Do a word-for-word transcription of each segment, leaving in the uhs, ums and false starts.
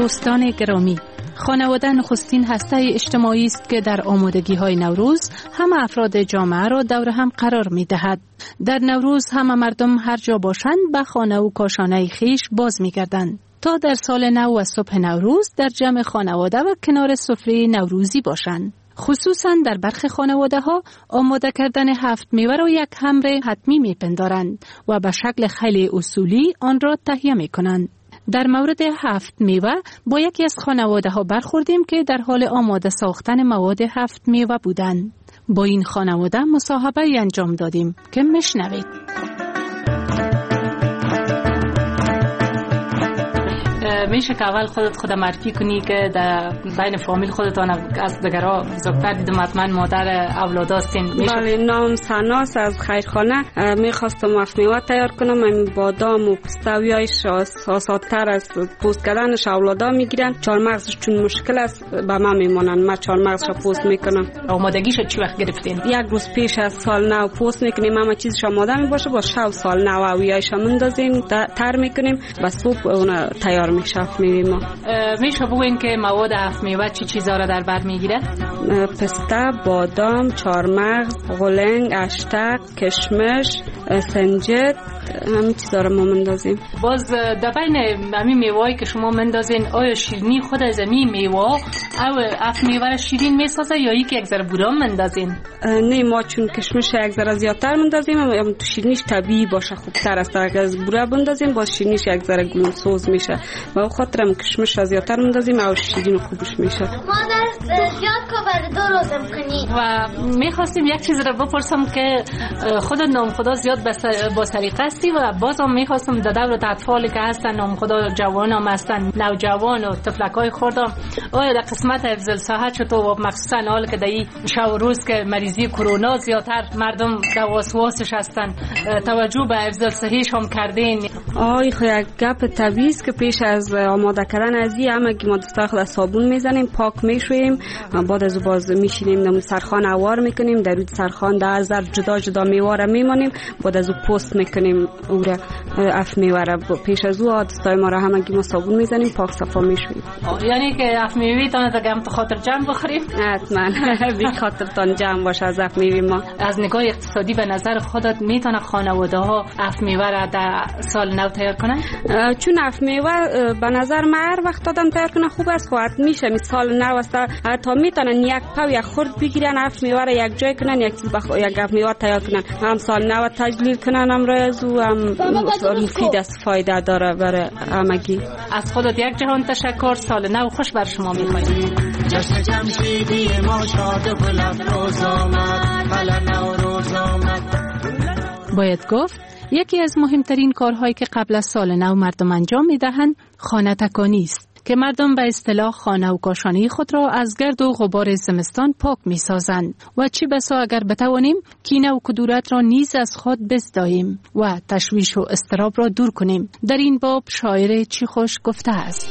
دوستان گرامی، خانواده نخستین هسته اجتماعی است که در آمادگی‌های نوروز همه افراد جامعه را دور هم قرار می‌دهد. در نوروز همه مردم هر جا باشند به خانه و کاشانه خیش باز می‌گردند تا در سال نو و صبح نوروز در جمع خانواده و کنار سفره نوروزی باشند. خصوصا در برخی خانواده ها آماده کردن هفت میوه را یک امر حتمی می‌پندارند و به شکل خیلی اصولی آن را تهیه می‌کنند. در مورد هفت میوه با یکی از خانواده ها برخوردیم که در حال آماده ساختن مواد هفت میوه بودند. با این خانواده مصاحبه انجام دادیم که میشنوید. میشه که اول خودت خود معرفی کنی که در بین فامیل خودتان از دگرها بزرگتر دیدم حتما مادر اولاد هستین. بله، نام سناس از خیرخانه. میخواستم هفت میوه تیار کنم. این بادام و پستویایش آسادتر از پوست کردنش اولادا میگیرن. چهارمغزش چون مشکل است به من میمونن. من چهارمغزش پوست میکنم. آمادگیش چی وقت گرفتین؟ یک روز پیش از سال نو پوست میکنیم. اما چیزش آماده میباشه با شب سال نو اویایش مندازیم تر میکنیم و صبح اون تیار میشه. میوه میشه بگوین که مواد هفت میوه چی چیزا را در بر میگیره؟ پسته، بادام، چهارمغز، غلنگ، اشتق، کشمش، سنجد، همین چیزا را ما مندازیم. باز در بین همین میوه‌ای که شما مندازین آیا شیرینی خود از همین میوه او هفت میوه را شیرین میسازه یا یک یک ذره بوره مندازین؟ نه، ما چون کشمش یک ذره زیادتر مندازیم اما تو شیرینیش طبیعی باشه خوبتر است. اگر از بوره بندازیم باز شیرینیش یک ذره گلوسوز میشه. و خاطرم کشمش را زیادتر مندازیم او شیرین خوبش میشه. مادر زیاد کبر دو روزم کنی. و میخواستیم یک چیز را بپرسم که خود نام خدا زیاد با سلیقه هستی و بازم میخواستم در دور اطفالی که هستن نام خدا جوان هم هستن نوجوان و تفلکای خوردم آیا در قسمت حفظ صحت چطور و مخصوصا حال که در این شب روز که مریضی کرونا زیادتر مردم در وسواسش هستن توجه به حفظ صحیش هم کردین؟ آی خو یک گپ طبیعی است که پیش از آماده کردن از این همه که ما دستا خود صابون میزنیم پاک میشویم بعد از باز میشینیم نمو سرخان اوار میکنیم در روی سرخان در زر جدا جدا میوه را میمانیم بعد از پوست میکنیم او را اف میوه را پیش از او دستای ما را همه که ما صابون میزنیم پاک صفا میشویم. یعنی که اف میوه تان تا گم خاطر جمع بخوریم؟ حتما بی خاطر تان جمع باشه از اف میوه ما. از نگاه اقتصادی به نظر خودت میتونه خانواده ها اف میوه را در سال نو تیار کنن؟ چون اف میوه به نظر من هر وقت آدم تیار کنه خوب است. خواهد میشه مثال نو است تا میتونن یک پاو یک خورد بگیرن اف میوه را یک جای کنن یک چیز بخ... یک اف میوه تیار کنن هم سال نو تجلیل کنن هم رایز و هم مفید است فایده داره برای همگی. از خودت یک جهان تشکر. سال نو خوش بر شما میخوایم. جشن جمشیدی ما شاد و لفروز آمد حالا نوروز آمد. باید گفت یکی از مهمترین کارهایی که قبل از سال نو مردم انجام میدهند خانه تکانی است که مردم به اصطلاح خانه و کاشانه خود را از گرد و غبار زمستان پاک می سازند و چی بسا اگر بتوانیم کینه و کدورت را نیز از خود بزداییم و تشویش و اضطراب را دور کنیم. در این باب شاعر چی خوش گفته است: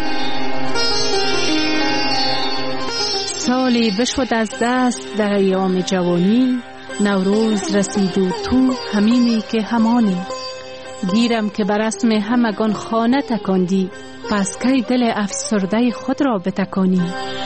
سالی بشد از دست در ایام جوانی، نوروز رسید و تو همینی که همانی، گیرم که بر رسم همگان خانه تکاندی، پس کی دل افسرده خود را بتکانی.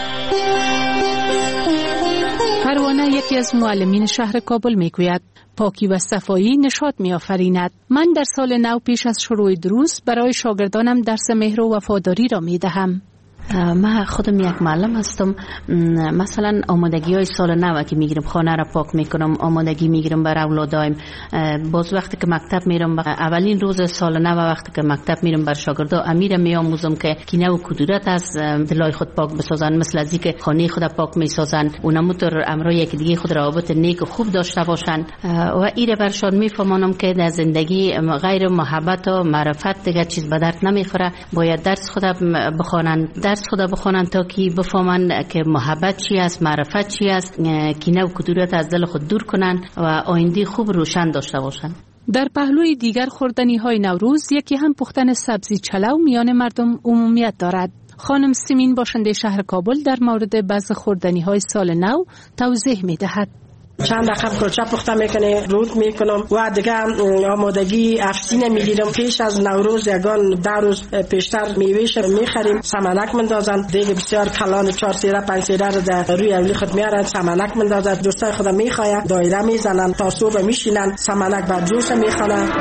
پروانه یکی از معلمین شهر کابل میگوید پاکی و صفایی نشاط می‌آفریند. من در سال نو پیش از شروع دروس برای شاگردانم درس مهر و وفاداری را می‌دهم. من خودم یک معلم هستم. مثلا آمادگی های سال نو که میگیرم خانه را پاک میکنم، آمادگی میگیرم برای اولادایم. باز وقتی که مکتب میرم اولین روز سال نو وقتی که مکتب میرم بر شاگردا امیر میآموزم که کینه و کدورت از دلای خود پاک بسازن، مثل از اینکه خانه خود پاک میسازن و نموتر امرای یک دیگه خود روابط نیک و خوب داشته باشن و ایره برشان میفهمانم که در زندگی غیر محبت و معرفت دیگه چیز به درد نمیخوره. باید درس خود بخوانن، درس خدا بخوانن تا که بفهمن که محبت چی است، معرفت چی است، کینه و کدورت از دل خود دور کنن و آینده خوب روشن داشته باشن. در پهلوی دیگر خوردنی های نوروز یکی هم پختن سبزی چلو میان مردم عمومیت دارد. خانم سیمین باشنده شهر کابل در مورد بعض خوردنی های سال نو توضیح می دهد. چند دقیقه کلچه پخته میکنه رود میکنم و دیگه آمادگی افسینه میگیرم. پیش از نوروز یگان ده روز پیشتر میوهش میخریم، سمنک مندازن دیگه بسیار کلان چهار سیره پنج سیره رو در روی اولی خود میارن، سمنک مندازن، دوستای خود میخواین دایره میزنن تا صبح میشینن سمنک بر جوش میخوانن.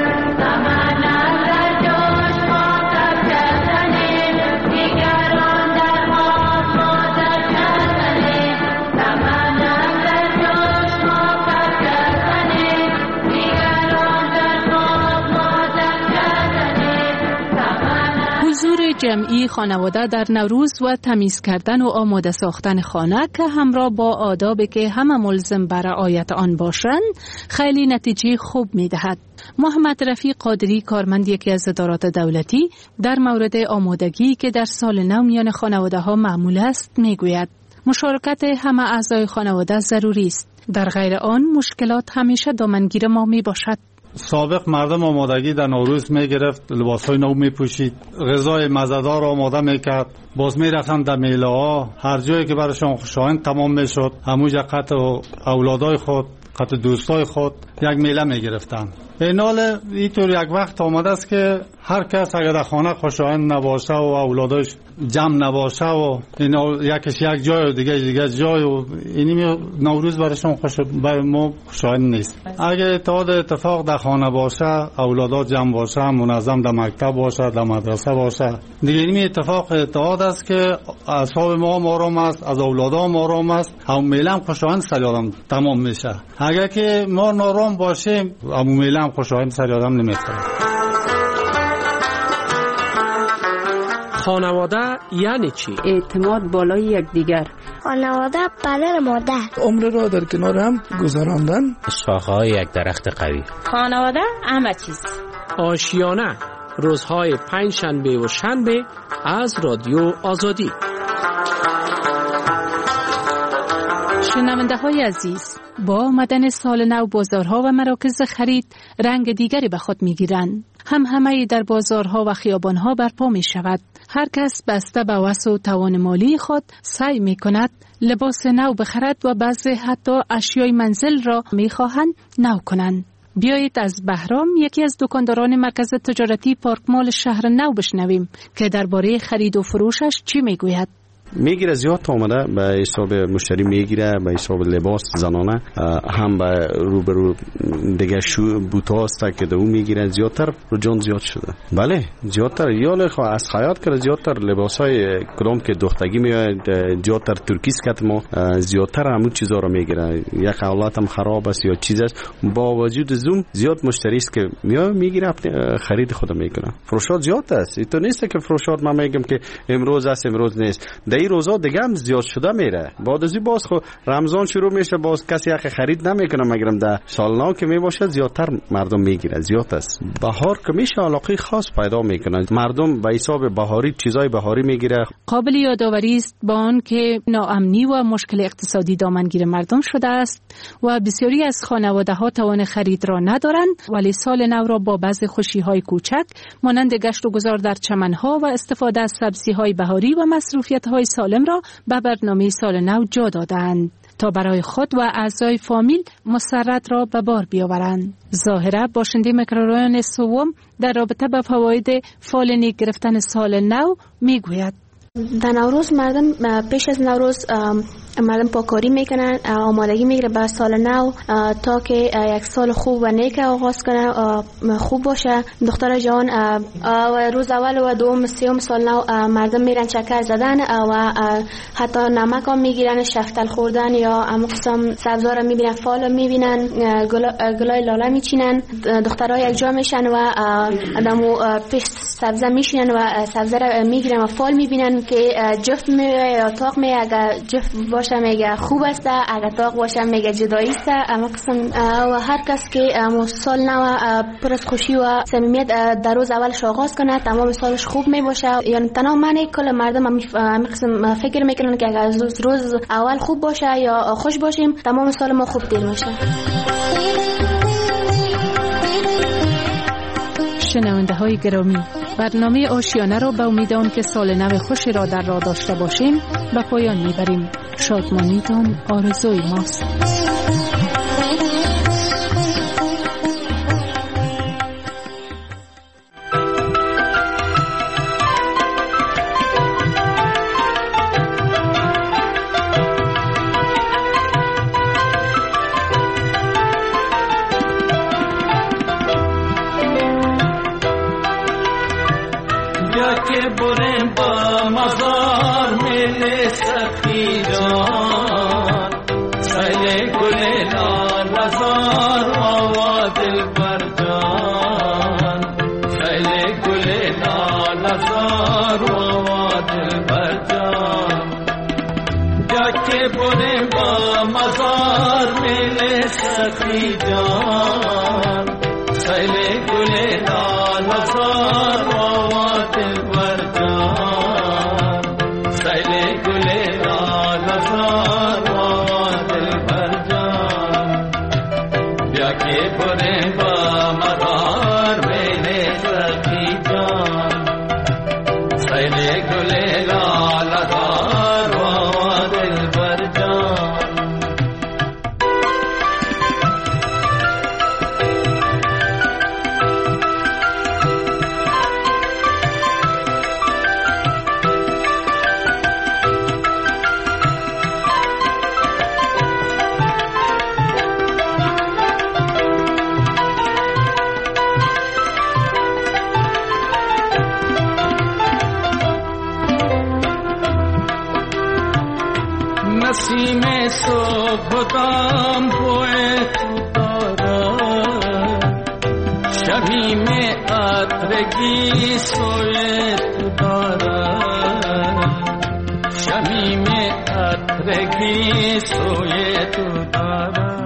جمعی خانواده در نوروز و تمیز کردن و آماده ساختن خانه که همراه با آدابی که همه ملزم بر رعایت آن باشند خیلی نتیجه خوب می‌دهد. محمد رفیق قادری کارمند یکی از ادارات دولتی در مورد آمادگی که در سال نو میان خانواده‌ها معمول است میگوید مشارکت همه اعضای خانواده ضروری است، در غیر آن مشکلات همیشه دامنگیر ما می باشد. سابق مردم آمادگی در نوروز میگرفت، لباسهای نو میپوشید، غذای مزه‌دار آماده میکرد، باز میرفتن در میله ها، هر جایی که برایشان خوشایند تمام میشد همونجا قطع اولادای خود قطع دوستای خود یک میله میگرفتن. این حال اینطور یک وقت آمده است که هر کس اگر در خانه خوشایند نباشه و اولادش جمع نباشه و اینا یکیش یک جای و دیگه دیگه جای و اینی نوروز برایشون خوش بر ما خوشایند نیست. اگر اتحاد اتفاق در خانه باشه، اولادا جمع باشه، منظم در مکتب باشه، در مدرسه باشه، دیگه این اتفاق اتحاد است که اعصاب ما هم آرام است، از اولادا هم آرام است، هم میله هم خوشایند سر آدم تمام میشه. اگر که ما نارام باشیم هم میله هم خوشایند سر آدم نمیخوره. خانواده یعنی چی؟ اعتماد بالای یکدیگر. خانواده پدر مادر. عمر را در کنار هم گذراندن. شاخه‌های یک درخت قوی. خانواده همه چیز. آشیانه روزهای پنج شنبه و شنبه از رادیو آزادی. شنونده های عزیز، با آمدن سال نو بازارها و مراکز خرید رنگ دیگری به خود می گیرند. هم همه در بازارها و خیابانها برپا می شود. هر کس بسته به وسع و توان مالی خود سعی می کند لباس نو بخرد و بعضی حتی اشیای منزل را می خواهند نو کنند. بیایید از بهرام یکی از دکانداران مرکز تجارتی پارک مال شهر نو بشنویم که درباره خرید و فروشش چی می گوید. میگیره زیاد آمده به حساب مشتری میگیره، به حساب لباس زنانه هم به روبرو دیگه شو بوتا هسته که دو میگیره زیادتر رو جان زیاد شده. بله زیادتر یال خواه از خیاط کرده زیادتر لباس های کدام که دختگی میاد زیادتر ترکیز کت ما زیادتر همون چیزا رو میگیره. یک اولاد هم خراب است یا چیز است، با وجود زوم زیاد مشتری است که میاد میگیره خرید خود میکنه. فروشات زیاد است، این تو نیست که فروشات ما میگم که امروز است امروز نیست. این روزا دیگه هم زیاد شده میره. بعد از این باز خو رمضان شروع میشه باز کسی حق خرید نمیکنه، مگرم در سال نو که میباشه زیادتر مردم میگیره. زیاد است. بهار که میشه علاقه خاص پیدا میکنه، مردم به حساب بهاری چیزای بهاری میگیره. قابل یادآوری است با آن که ناامنی و مشکل اقتصادی دامنگیر مردم شده است و بسیاری از خانواده ها توان خرید را ندارند، ولی سال نو را با بعضی خوشی های کوچک مانند گشت و گذار در چمن ها و استفاده از سبزی های بهاری و مصروفیت های سالم را به برنامه سال نو جا دادند تا برای خود و اعضای فامیل مسرت را به بار بیاورند. ظاهرا باشنده میکرورایون سوم در رابطه با فواید فالنی گرفتن سال نو میگوید. در نوروز مردم پیش از نوروز مردم پاکاری میکنن، آمادگی میگیره برای سال نو تا که یک سال خوب و نیک آغاز کنه، خوب باشه. دختر جوان روز اول و دوم سوم سال نو مردم میرن چکر زدن و حتی نمک هم میگیرن، شفتل خوردن یا اما قسم سبزا را میبینن، فال میبینن، گلای لاله میچینن. دخترها یک جا میشن و آدمو پیش سبزه میشینن و سبزه را میگیرن و فال میبینن که جفت میگه یا تاق میگه. اگر جفت باشه میگه خوب است، اگر تاق باشه میگه جدایی است. اما قسم و هر کس که سال نو پر از خوشی و صمیمیت در روز اولش آغاز کنه تمام سالش خوب می باشه. یعنی تمام معنی کل مردم هم قسم فکر میکنن که اگر روز روز اول خوب باشه یا خوش باشیم تمام سال ما خوب دیر میشه. شنونده های گرامی، برنامه آشیانه را به امید آن که سال نو خوشی را در راه داشته باشیم به پایان میبریم. شادمانیتان آرزوی ماست. सखी जान सैले गुले लाल हजार वावा दिल पर जान सैले गुले लाल हजार वावा दिल पर जान ब्याके बुरे बा मदार मेरे सखी जान सैले गुले लाल हजार वावा दिल पर जान नसीमे सोबदाम पोए तुतारा शमी में आतरगी सोए तुतारा शमी में आतरगी सोए तुतारा